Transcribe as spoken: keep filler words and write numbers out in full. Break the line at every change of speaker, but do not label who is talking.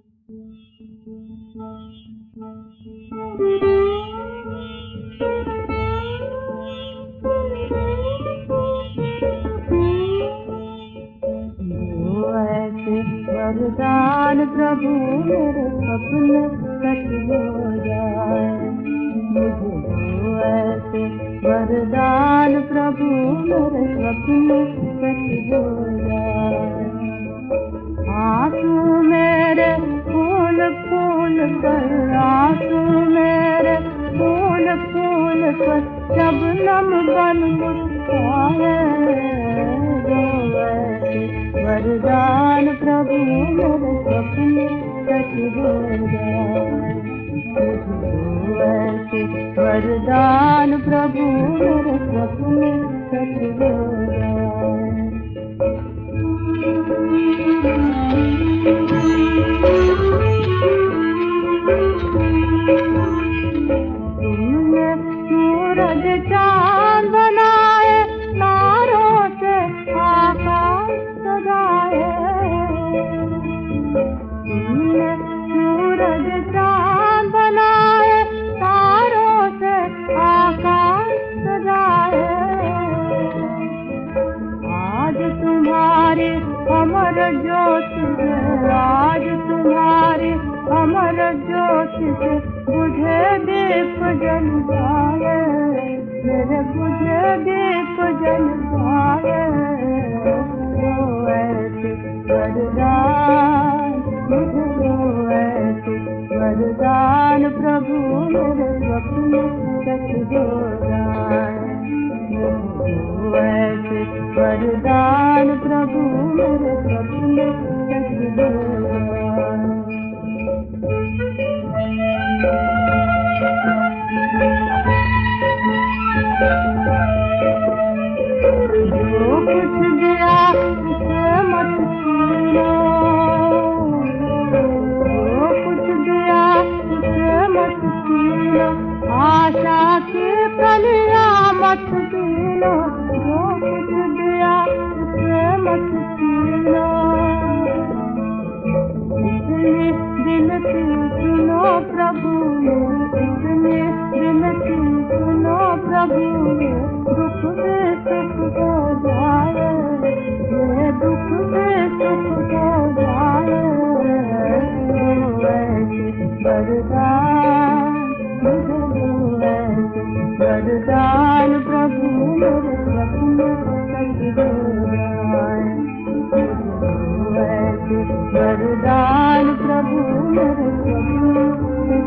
वरदान प्रभु मेरे सपने सच हो जाए, मुझे दो ऐसे वरदान प्रभु मेरे सपने सच हो जाए। आंसू मेरे फूल फूल पर, आंसू मेरे फूल फूल पर शबनम बन मुस्काए, वरदान प्रभु मेरे सपने सच हो जाए, मुझे ऐसे वरदान प्रभु मेरे सपने सच हो जाए। तुमने सूरज चांद बनाए, तारों से आकाश सजाए, तुमने सूरज चांद बनाए, तारों से आकाश सजाए। आज तुम्हारी अमर ज्योति से, आज तुम्हारी अमर ज्योति से बुझे दीप जल जाए, मेरे बुझे दीप जल जाए। वो ऐसे वरदान, मुझे वो ऐसे वरदान प्रभु मेरे सपने सच हो जाए, वो ऐसे वरदान प्रभु मेरे सपने सच हो जाए। जो कुछ दिया उसे मत छीनो, जो कुछ दिया उसे मत छीनो, आशा की कलियां मत छीनो, जो कुछ दिया उसे मत छीनो। इतनी विनती सुनो प्रभु, इतनी विनती सुनो प्रभु, दुख में सुख हो जाए, ये दुख में सुख हो जाए। वो ऐसे वरदान, मुझे वो ऐसे वरदान प्रभु मेरे सपने सच हो जाए, वो ऐसे वरदान प्रभु मेरे सपने